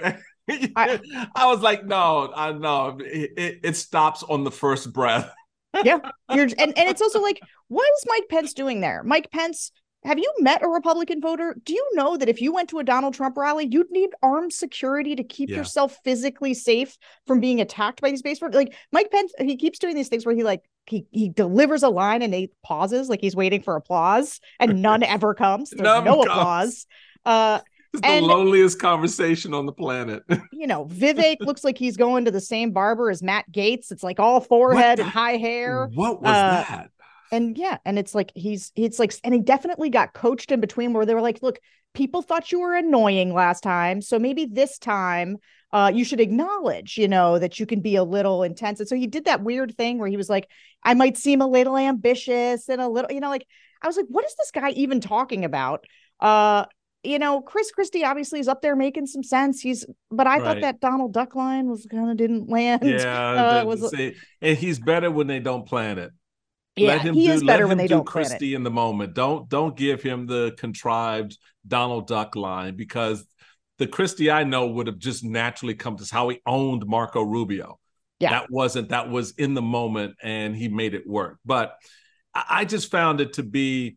[SPEAKER 6] I, I was like, no, I know it, it, it stops on the first breath.
[SPEAKER 7] Yeah. You're, and, and it's also like, what is Mike Pence doing there? Mike Pence, have you met a Republican voter? Do you know that if you went to a Donald Trump rally, you'd need armed security to keep yeah. yourself physically safe from being attacked by these base voters? Like, Mike Pence, he keeps doing these things where he like, he he delivers a line and he pauses like he's waiting for applause and none ever comes. There's none no comes. applause. Uh,
[SPEAKER 6] It's the
[SPEAKER 7] and,
[SPEAKER 6] loneliest conversation on the planet.
[SPEAKER 7] You know, Vivek looks like he's going to the same barber as Matt Gaetz. It's like all forehead and high hair.
[SPEAKER 6] What was uh, that?
[SPEAKER 7] And yeah, and it's like he's it's like, and he definitely got coached in between where they were like, look, people thought you were annoying last time, so maybe this time uh, you should acknowledge, you know, that you can be a little intense. And so he did that weird thing where he was like, I might seem a little ambitious and a little, you know, like, I was like, what is this guy even talking about? Uh, You know, Chris Christie obviously is up there making some sense. He's, but I right. thought that Donald Duck line was kind of didn't land.
[SPEAKER 6] Yeah,
[SPEAKER 7] uh, was
[SPEAKER 6] say, and he's better when they don't plan it.
[SPEAKER 7] Yeah,
[SPEAKER 6] let him
[SPEAKER 7] he
[SPEAKER 6] do,
[SPEAKER 7] is better
[SPEAKER 6] let
[SPEAKER 7] when
[SPEAKER 6] him
[SPEAKER 7] they
[SPEAKER 6] do
[SPEAKER 7] don't
[SPEAKER 6] Christie
[SPEAKER 7] plan it.
[SPEAKER 6] in the moment. Don't don't give him the contrived Donald Duck line, because the Christie I know would have just naturally come to how he owned Marco Rubio. Yeah, that wasn't that was in the moment, and he made it work. But I, I just found it to be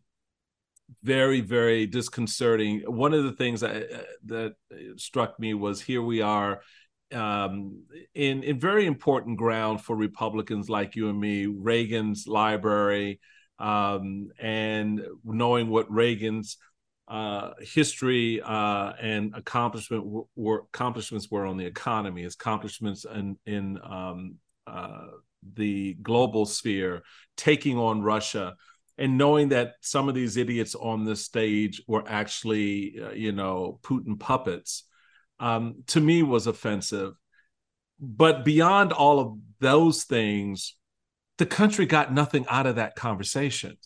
[SPEAKER 6] very, very disconcerting. One of the things that, uh, that struck me was here we are um, in, in very important ground for Republicans like you and me, Reagan's library, um, and knowing what Reagan's uh, history uh, and accomplishment w- were accomplishments were on the economy, his accomplishments in, in um, uh, the global sphere, taking on Russia, and knowing that some of these idiots on this stage were actually, uh, you know, Putin puppets, um, to me was offensive. But beyond all of those things, the country got nothing out of that conversation.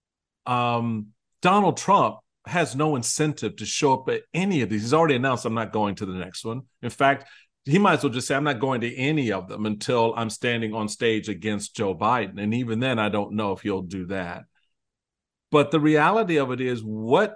[SPEAKER 6] Um, Donald Trump has no incentive to show up at any of these. He's already announced, I'm not going to the next one. In fact, he might as well just say, I'm not going to any of them until I'm standing on stage against Joe Biden. And even then, I don't know if he'll do that. But the reality of it is, what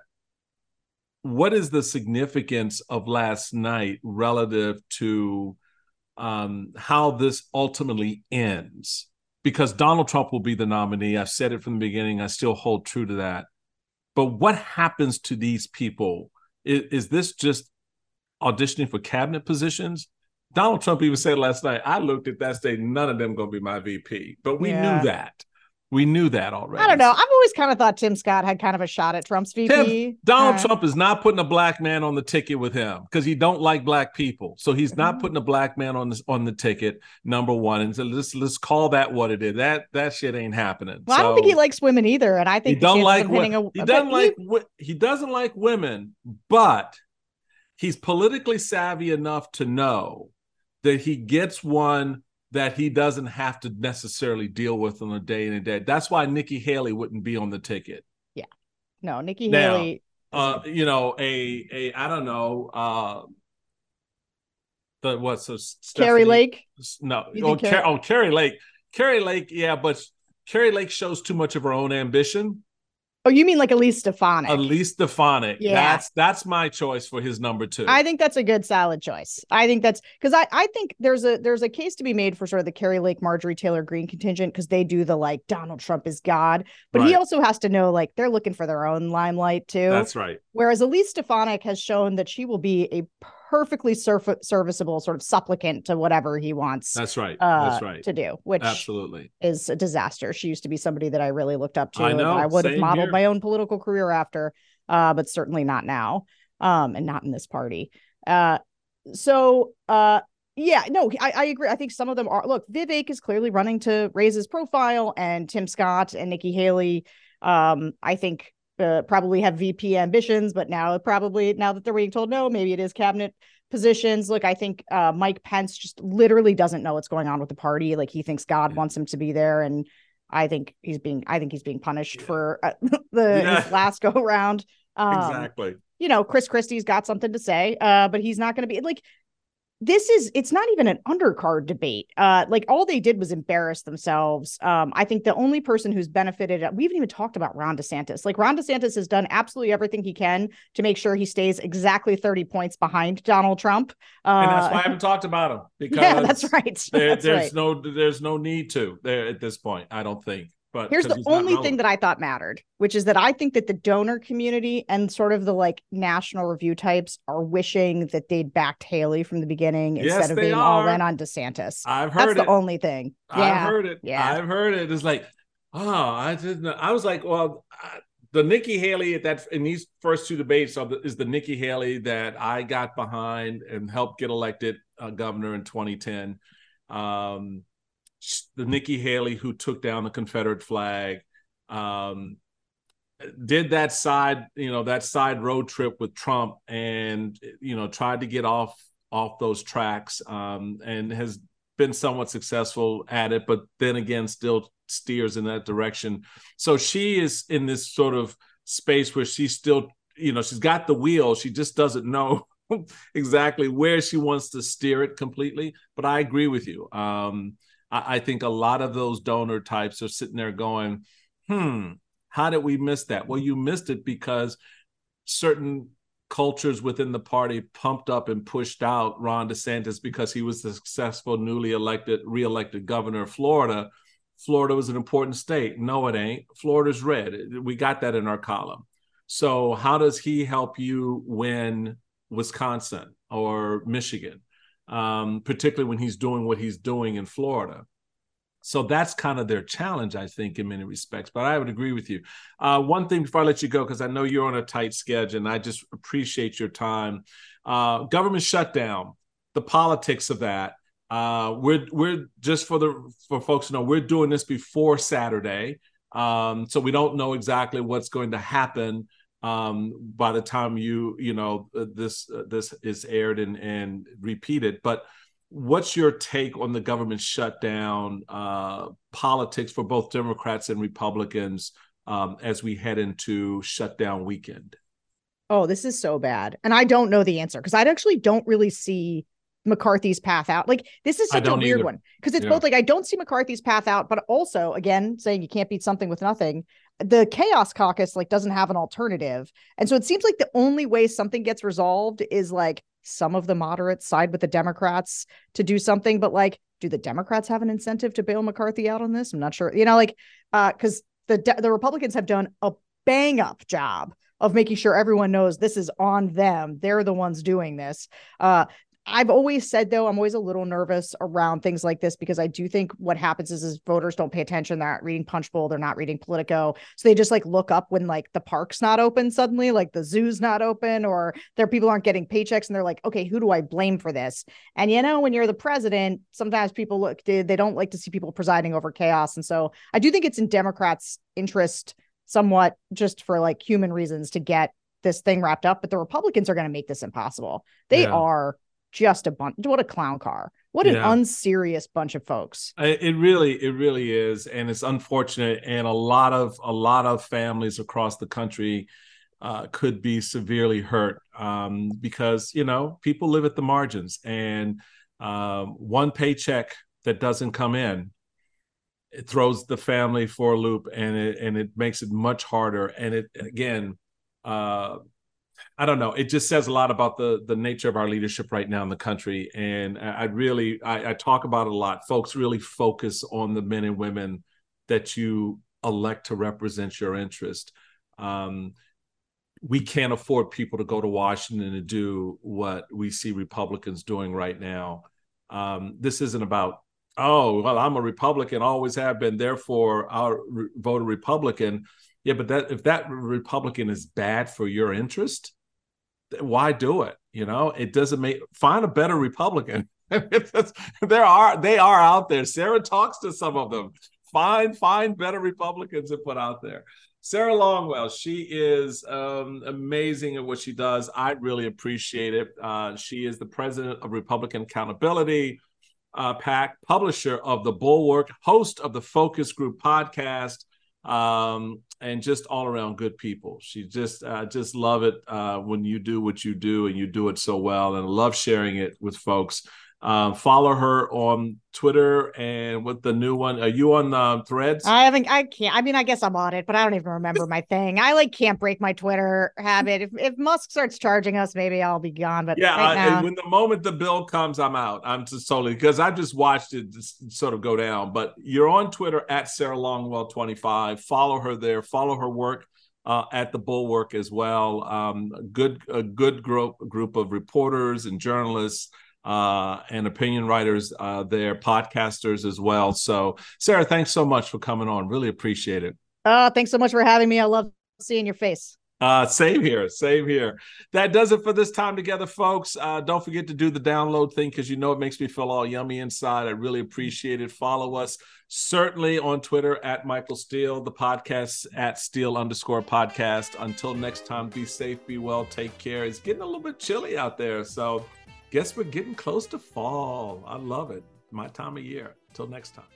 [SPEAKER 6] what is the significance of last night relative to um, how this ultimately ends? Because Donald Trump will be the nominee. I've said it from the beginning. I still hold true to that. But what happens to these people? Is, is this just auditioning for cabinet positions? Donald Trump even said last night, I looked at that stage, none of them going to be my V P. But we yeah. knew that. We knew that already.
[SPEAKER 7] I don't know. I've always kind of thought Tim Scott had kind of a shot at Trump's V P.
[SPEAKER 6] Tim, Donald
[SPEAKER 7] uh,
[SPEAKER 6] Trump is not putting a black man on the ticket with him because he don't like black people. So he's not putting a black man on this on the ticket, number one. And so let's let's call that what it is. That that shit ain't happening.
[SPEAKER 7] Well,
[SPEAKER 6] so,
[SPEAKER 7] I don't think he likes women either. And I think
[SPEAKER 6] he don't like
[SPEAKER 7] a,
[SPEAKER 6] he doesn't like he, he doesn't like women, but he's politically savvy enough to know that he gets one that he doesn't have to necessarily deal with on a day in and day. That's why Nikki Haley wouldn't be on the ticket.
[SPEAKER 7] Yeah. No, Nikki
[SPEAKER 6] now,
[SPEAKER 7] Haley.
[SPEAKER 6] Uh, you know, a, a, I don't know, uh, the, what's so
[SPEAKER 7] Carrie Lake?
[SPEAKER 6] No. Oh, Car- oh, Carrie Lake. Carrie Lake. Yeah. But Carrie Lake shows too much of her own ambition.
[SPEAKER 7] Oh, you mean like Elise Stefanik?
[SPEAKER 6] Elise Stefanik.
[SPEAKER 7] Yeah.
[SPEAKER 6] That's that's my choice for his number two.
[SPEAKER 7] I think that's a good solid choice. I think that's because I, I think there's a there's a case to be made for sort of the Carrie Lake, Marjorie Taylor Greene contingent because they do the like Donald Trump is God, but right. he also has to know like they're looking for their own limelight too.
[SPEAKER 6] That's right.
[SPEAKER 7] Whereas Elise Stefanik has shown that she will be a perfectly surf- serviceable sort of supplicant to whatever he wants.
[SPEAKER 6] That's right.
[SPEAKER 7] Uh,
[SPEAKER 6] That's right.
[SPEAKER 7] To do, which
[SPEAKER 6] absolutely
[SPEAKER 7] is a disaster. She used to be somebody that I really looked up to.
[SPEAKER 6] I know.
[SPEAKER 7] And I would have modeled
[SPEAKER 6] here.
[SPEAKER 7] my own political career after, uh, but certainly not now, um, and not in this party. Uh, so, uh, yeah, no, I, I agree. I think some of them are. Look, Vivek is clearly running to raise his profile, and Tim Scott and Nikki Haley, um, I think. Uh, probably have V P ambitions, but now probably now that they're being told no, maybe it is cabinet positions. Look, I think uh, Mike Pence just literally doesn't know what's going on with the party. Like he thinks God yeah. wants him to be there, and I think he's being I think he's being punished yeah. for uh, the yeah. his last go round. Um,
[SPEAKER 6] exactly.
[SPEAKER 7] You know, Chris Christie's got something to say, uh, but he's not going to be like. This is, it's not even an undercard debate. Uh, like all they did was embarrass themselves. Um, I think the only person who's benefited, we haven't even talked about Ron DeSantis. Like Ron DeSantis has done absolutely everything he can to make sure he stays exactly thirty points behind Donald Trump. Uh,
[SPEAKER 6] and that's why I haven't talked about him. Because
[SPEAKER 7] yeah, that's right.
[SPEAKER 6] There,
[SPEAKER 7] that's
[SPEAKER 6] there's
[SPEAKER 7] right.
[SPEAKER 6] no, there's no need to there at this point. I don't think. But
[SPEAKER 7] here's the only thing that I thought mattered, which is that I think that the donor community and sort of the like National Review types are wishing that they'd backed Haley from the beginning
[SPEAKER 6] yes,
[SPEAKER 7] instead of being
[SPEAKER 6] are.
[SPEAKER 7] all in on DeSantis.
[SPEAKER 6] I've heard
[SPEAKER 7] That's
[SPEAKER 6] it.
[SPEAKER 7] the only thing. Yeah.
[SPEAKER 6] I've heard it.
[SPEAKER 7] Yeah.
[SPEAKER 6] I've heard it. It's like, oh, I didn't. I was like, well, I, the Nikki Haley at that in these first two debates are the, is the Nikki Haley that I got behind and helped get elected uh, governor in twenty ten. Um, the Nikki Haley who took down the Confederate flag, um, did that side, you know, that side road trip with Trump and, you know, tried to get off, off those tracks, um, and has been somewhat successful at it, but then again, still steers in that direction. So she is in this sort of space where she's still, you know, she's got the wheel. She just doesn't know exactly where she wants to steer it completely. But I agree with you. Um, I think a lot of those donor types are sitting there going, hmm, how did we miss that? Well, you missed it because certain cultures within the party pumped up and pushed out Ron DeSantis because he was the successful, newly elected, reelected governor of Florida. Florida was an important state. No, it ain't. Florida's red. We got that in our column. So how does he help you win Wisconsin or Michigan? Um, particularly when he's doing what he's doing in Florida. So that's kind of their challenge, I think, in many respects. But I would agree with you. Uh, one thing before I let you go, because I know you're on a tight schedule, and I just appreciate your time. Uh, government shutdown, the politics of that. Uh, we're we're just for the for folks to know, we're doing this before Saturday, um, so we don't know exactly what's going to happen. Um, by the time you, you know, uh, this uh, this is aired and, and repeated. But what's your take on the government shutdown uh, politics for both Democrats and Republicans um, as we head into shutdown weekend?
[SPEAKER 7] Oh, this is so bad. And I don't know the answer because I actually don't really see McCarthy's path out. Like, this is such a weird either. one because it's yeah. both like, I don't see McCarthy's path out, but also, again, saying you can't beat something with nothing. The Chaos Caucus like doesn't have an alternative. And so it seems like the only way something gets resolved is like some of the moderates side with the Democrats to do something. But like, do the Democrats have an incentive to bail McCarthy out on this? I'm not sure, you know, like, uh, because the, the Republicans have done a bang up job of making sure everyone knows this is on them. They're the ones doing this. Uh, I've always said, though, I'm always a little nervous around things like this because I do think what happens is, is voters don't pay attention. They're not reading Punchbowl. They're not reading Politico. So they just like look up when like the park's not open suddenly, like the zoo's not open, or their people aren't getting paychecks. And they're like, OK, who do I blame for this? And, you know, when you're the president, sometimes people look, they don't like to see people presiding over chaos. And so I do think it's in Democrats' interest somewhat just for like human reasons to get this thing wrapped up. But the Republicans are going to make this impossible. They yeah. are. Just a bunch. What a clown car. What an yeah. unserious bunch of folks.
[SPEAKER 6] It really, it really is. And it's unfortunate. And a lot of, a lot of families across the country uh, could be severely hurt um, because, you know, people live at the margins and um, one paycheck that doesn't come in it throws the family for a loop, and it and it makes it much harder. And it again, uh, I don't know. It just says a lot about the the nature of our leadership right now in the country. And I really, I, I talk about it a lot. Folks really focus on the men and women that you elect to represent your interest. Um, we can't afford people to go to Washington to do what we see Republicans doing right now. Um, this isn't about, oh, well, I'm a Republican, always have been, therefore I'll re- vote a Republican. Yeah, but that if that Republican is bad for your interest, why do it? You know, it doesn't make, find a better Republican. there are, they are out there. Sarah talks to some of them. Find, find better Republicans to put out there. Sarah Longwell, she is um, amazing at what she does. I really appreciate it. Uh, she is the president of Republican Accountability uh, PAC, publisher of The Bulwark, host of the Focus Group podcast, um, and just all around good people. She just uh, just love it uh, when you do what you do, and you do it so well, and I love sharing it with folks. Um, follow her on Twitter and with the new one. Are you on uh, Threads?
[SPEAKER 7] I haven't. I can't. I mean, I guess I'm on it, but I don't even remember my thing. I like can't break my Twitter habit. If if Musk starts charging us, maybe I'll be gone. But
[SPEAKER 6] yeah,
[SPEAKER 7] right
[SPEAKER 6] uh,
[SPEAKER 7] now...
[SPEAKER 6] when the moment the bill comes, I'm out. I'm just totally because I just watched it just sort of go down. But you're on Twitter at Sarah Longwell twenty-five. Follow her there. Follow her work uh, at the Bulwark as well. Um, a good a good group group of reporters and journalists. Uh, and opinion writers uh, there, podcasters as well. So, Sarah, thanks so much for coming on. Really appreciate it.
[SPEAKER 7] Oh, thanks so much for having me. I love seeing your face.
[SPEAKER 6] Uh, same here. Same here. That does it for this time together, folks. Uh, don't forget to do the download thing because you know it makes me feel all yummy inside. I really appreciate it. Follow us certainly on Twitter at Michael Steele, the podcast at Steele underscore podcast. Until next time, be safe, be well, take care. It's getting a little bit chilly out there. So, guess we're getting close to fall. I love it. My time of year. Till next time.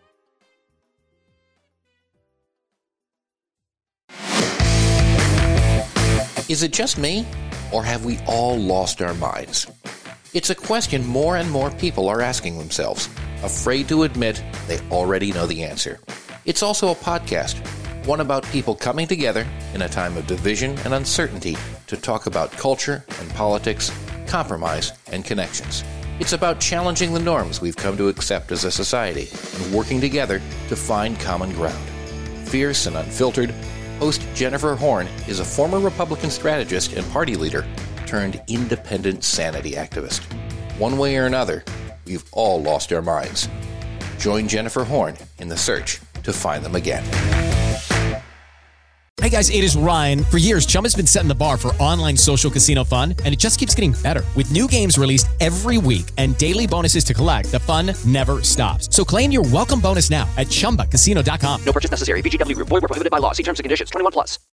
[SPEAKER 2] Is it just me, or have we all lost our minds? It's a question more and more people are asking themselves, afraid to admit they already know the answer. It's also a podcast, one about people coming together in a time of division and uncertainty to talk about culture and politics, compromise, and connections. It's about challenging the norms we've come to accept as a society and working together to find common ground. Fierce and unfiltered, host Jennifer Horn is a former Republican strategist and party leader turned independent sanity activist. One way or another, we've all lost our minds. Join Jennifer Horn in the search to find them again.
[SPEAKER 8] Hey guys, it is Ryan. For years, Chumba's been setting the bar for online social casino fun, and it just keeps getting better. With new games released every week and daily bonuses to collect, the fun never stops. So claim your welcome bonus now at chumba casino dot com.
[SPEAKER 2] No purchase necessary. V G W Group. Void where prohibited by law. See terms and conditions. twenty-one plus.